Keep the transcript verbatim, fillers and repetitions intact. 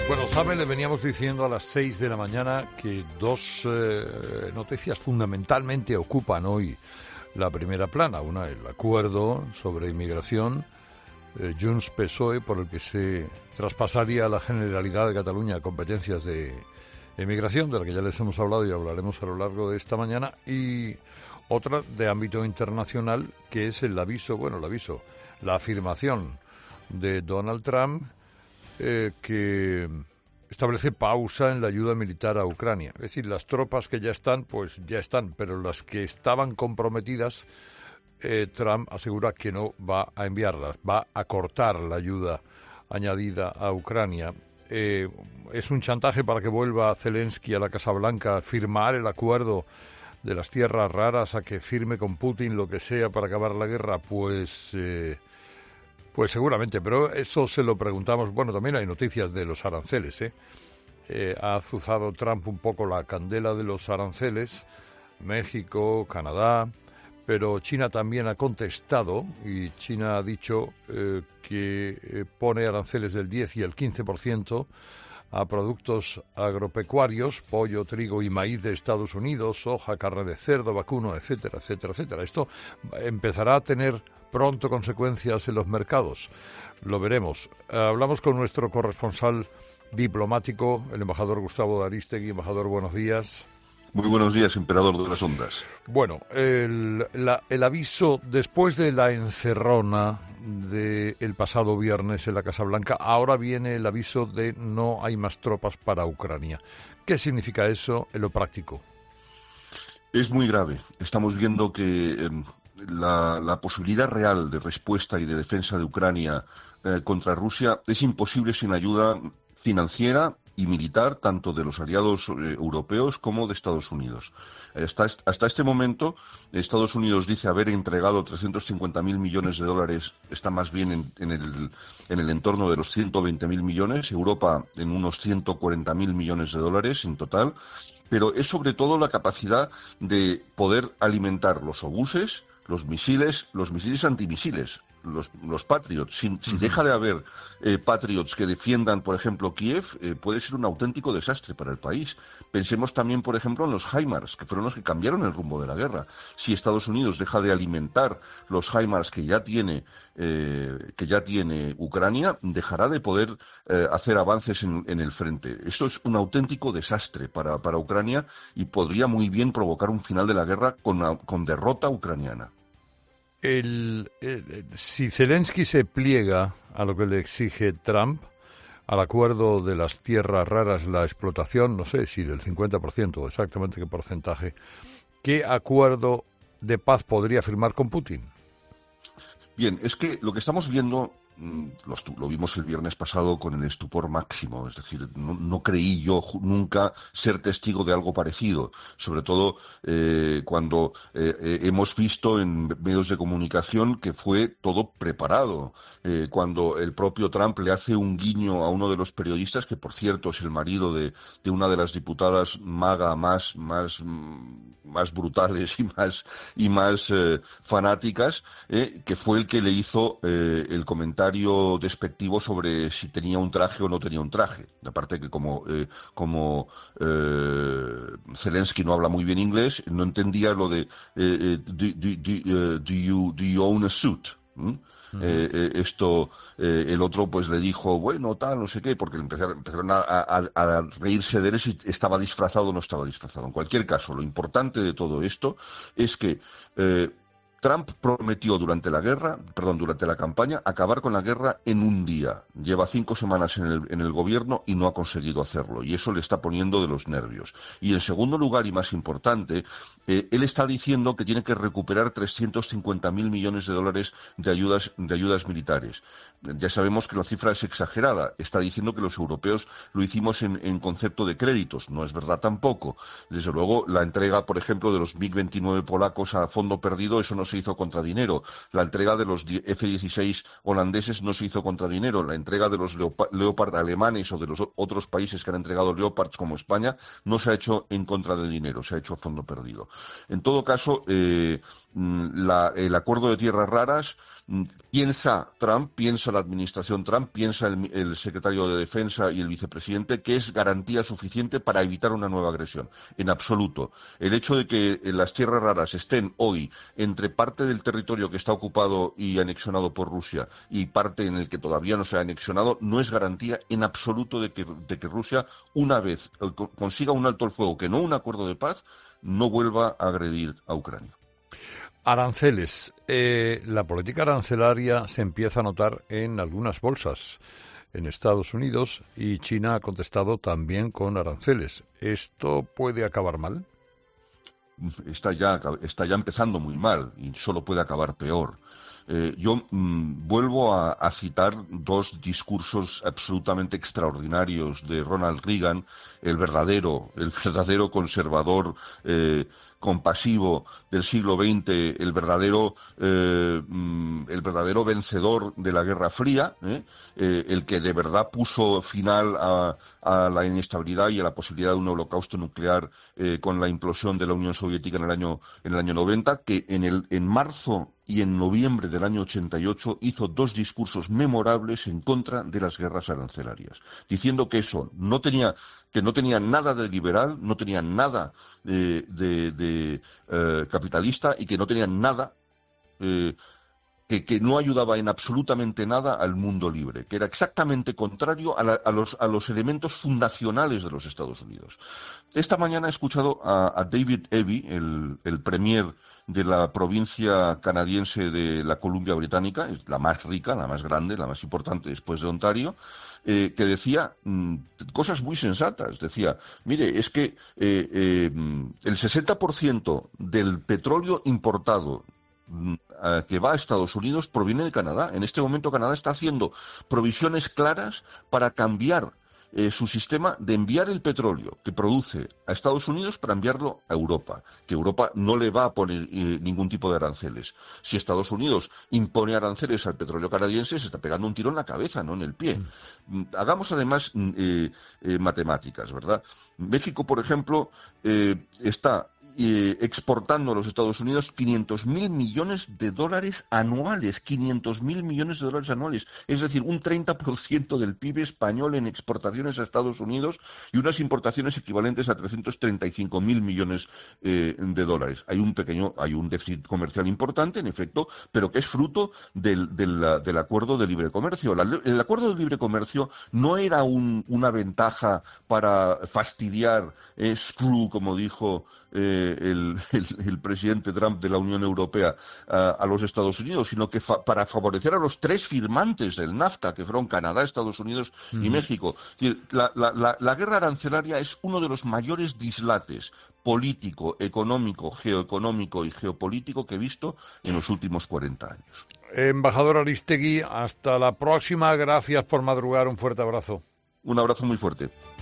Bueno, saben, le veníamos diciendo a las seis de la mañana que dos eh, noticias fundamentalmente ocupan hoy la primera plana. Una, el acuerdo sobre inmigración, eh, Junts-P S O E, por el que se traspasaría a la Generalidad de Cataluña competencias de inmigración, de la que ya les hemos hablado y hablaremos a lo largo de esta mañana, y otra de ámbito internacional, que es el aviso, bueno, el aviso, la afirmación de Donald Trump, Eh, que establece pausa en la ayuda militar a Ucrania. Es decir, las tropas que ya están, pues ya están, pero las que estaban comprometidas, eh, Trump asegura que no va a enviarlas, va a cortar la ayuda añadida a Ucrania. Eh, es un chantaje para que vuelva Zelensky a la Casa Blanca a firmar el acuerdo de las tierras raras, a que firme con Putin lo que sea para acabar la guerra. Pues... Eh, Pues seguramente, pero eso se lo preguntamos. Bueno, también hay noticias de los aranceles, ¿eh? Eh, ha azuzado Trump un poco la candela de los aranceles, México, Canadá, pero China también ha contestado, y China ha dicho eh, que eh, pone aranceles del diez y el quince por ciento a productos agropecuarios, pollo, trigo y maíz de Estados Unidos, soja, carne de cerdo, vacuno, etcétera, etcétera, etcétera. Esto empezará a tener pronto consecuencias en los mercados. Lo veremos. Hablamos con nuestro corresponsal diplomático, el embajador Gustavo de Arístegui. Embajador, buenos días. Muy buenos días, emperador de las ondas. Bueno, el, la, el aviso después de la encerrona del pasado viernes en la Casa Blanca, ahora viene el aviso de no hay más tropas para Ucrania. ¿Qué significa eso en lo práctico? Es muy grave. Estamos viendo que eh, la, la posibilidad real de respuesta y de defensa de Ucrania eh, contra Rusia es imposible sin ayuda financiera y militar, tanto de los aliados eh, europeos como de Estados Unidos. Hasta, hasta este momento, Estados Unidos dice haber entregado trescientos cincuenta mil millones de dólares, está más bien en, en, el, en el entorno de los ciento veinte mil millones, Europa en unos ciento cuarenta mil millones de dólares en total, pero es sobre todo la capacidad de poder alimentar los obuses, los misiles, los misiles antimisiles, los, los Patriots. Si, si deja de haber eh, Patriots que defiendan, por ejemplo, Kiev, eh, puede ser un auténtico desastre para el país. Pensemos también, por ejemplo, en los HIMARS, que fueron los que cambiaron el rumbo de la guerra. Si Estados Unidos deja de alimentar los HIMARS que ya tiene, eh, que ya tiene Ucrania, dejará de poder eh, hacer avances en, en el frente. Esto es un auténtico desastre para, para Ucrania y podría muy bien provocar un final de la guerra con, con derrota ucraniana. El, eh, si Zelensky se pliega a lo que le exige Trump, al acuerdo de las tierras raras, la explotación, no sé si del cincuenta por ciento, exactamente qué porcentaje, ¿qué acuerdo de paz podría firmar con Putin? Bien, es que lo que estamos viendo, lo, lo vimos el viernes pasado con el estupor máximo, es decir, no, no creí yo nunca ser testigo de algo parecido, sobre todo eh, cuando eh, eh, hemos visto en medios de comunicación que fue todo preparado, eh, cuando el propio Trump le hace un guiño a uno de los periodistas, que por cierto es el marido de, de una de las diputadas MAGA más, más, más brutales y más, y más eh, fanáticas, eh, que fue el que le hizo eh, el comentario despectivo sobre si tenía un traje o no tenía un traje. Aparte que como, eh, como eh, Zelensky no habla muy bien inglés, no entendía lo de eh, do, do, do, do, you, do you own a suit? ¿Mm? Uh-huh. eh, eh, esto, eh, el otro pues le dijo, bueno, tal, no sé qué, porque empezaron, empezaron a, a, a reírse de él si estaba disfrazado o no estaba disfrazado. En cualquier caso, lo importante de todo esto es que eh, Trump prometió durante la guerra, perdón, durante la campaña, acabar con la guerra en un día. Lleva cinco semanas en el, en el gobierno y no ha conseguido hacerlo, y eso le está poniendo de los nervios. Y en segundo lugar, y más importante, eh, él está diciendo que tiene que recuperar trescientos cincuenta mil millones de dólares de ayudas, de ayudas militares. Ya sabemos que la cifra es exagerada. Está diciendo que los europeos lo hicimos en, en concepto de créditos. No es verdad tampoco. Desde luego, la entrega, por ejemplo, de los MiG veintinueve polacos a fondo perdido, eso no se hizo contra dinero. La entrega de los F dieciséis holandeses no se hizo contra dinero. La entrega de los Leopard, Leopard alemanes o de los otros países que han entregado Leopards como España no se ha hecho en contra de dinero, se ha hecho a fondo perdido. En todo caso, eh, la, el acuerdo de tierras raras Piensa Trump, piensa la administración Trump, piensa el, el secretario de Defensa y el vicepresidente que es garantía suficiente para evitar una nueva agresión. En absoluto. El hecho de que las tierras raras estén hoy entre parte del territorio que está ocupado y anexionado por Rusia y parte en el que todavía no se ha anexionado no es garantía en absoluto de que, de que Rusia, una vez consiga un alto el fuego, que no un acuerdo de paz, no vuelva a agredir a Ucrania. Aranceles. Eh, la política arancelaria se empieza a notar en algunas bolsas en Estados Unidos y China ha contestado también con aranceles. ¿Esto puede acabar mal? Está ya, está ya empezando muy mal y solo puede acabar peor. Eh, yo mmm, vuelvo a, a citar dos discursos absolutamente extraordinarios de Ronald Reagan, el verdadero, el verdadero conservador eh, compasivo del siglo veinte, el verdadero, eh, el verdadero vencedor de la Guerra Fría, ¿eh? Eh, el que de verdad puso final a, a la inestabilidad y a la posibilidad de un holocausto nuclear eh, con la implosión de la Unión Soviética en el año, en el año noventa, que en, el, en marzo y en noviembre del año ochenta y ocho hizo dos discursos memorables en contra de las guerras arancelarias, diciendo que eso no tenía, que no tenía nada de liberal, no tenía nada de, de, de eh, capitalista y que no tenía nada eh, que, que no ayudaba en absolutamente nada al mundo libre, que era exactamente contrario a, la, a, los, a los elementos fundacionales de los Estados Unidos. Esta mañana he escuchado a, a David Eby, el, el premier de la provincia canadiense de la Columbia Británica, es la más rica, la más grande, la más importante después de Ontario, eh, que decía mmm, cosas muy sensatas. Decía, mire, es que eh, eh, el sesenta por ciento del petróleo importado que va a Estados Unidos proviene de Canadá. En este momento Canadá está haciendo provisiones claras para cambiar eh, su sistema de enviar el petróleo que produce a Estados Unidos para enviarlo a Europa, que Europa no le va a poner eh, ningún tipo de aranceles. Si Estados Unidos impone aranceles al petróleo canadiense, se está pegando un tiro en la cabeza, no en el pie. Mm. Hagamos además eh, eh, matemáticas, ¿verdad? México, por ejemplo, eh, está Eh, exportando a los Estados Unidos quinientos mil millones de dólares anuales, quinientos mil millones de dólares anuales, es decir, un treinta por ciento del P I B español en exportaciones a Estados Unidos y unas importaciones equivalentes a trescientos treinta y cinco mil millones eh, de dólares. Hay un pequeño, hay un déficit comercial importante, en efecto, pero que es fruto del, del, del acuerdo de libre comercio. La, el acuerdo de libre comercio no era un, una ventaja para fastidiar, eh, screw, como dijo Eh, el, el, el presidente Trump de la Unión Europea a, a los Estados Unidos, sino que fa, para favorecer a los tres firmantes del NAFTA, que fueron Canadá, Estados Unidos y mm. México. La, la, la, la guerra arancelaria es uno de los mayores dislates político, económico, geoeconómico y geopolítico que he visto en los últimos cuarenta años. Embajador Aristegui, hasta la próxima. Gracias por madrugar. Un fuerte abrazo. Un abrazo muy fuerte.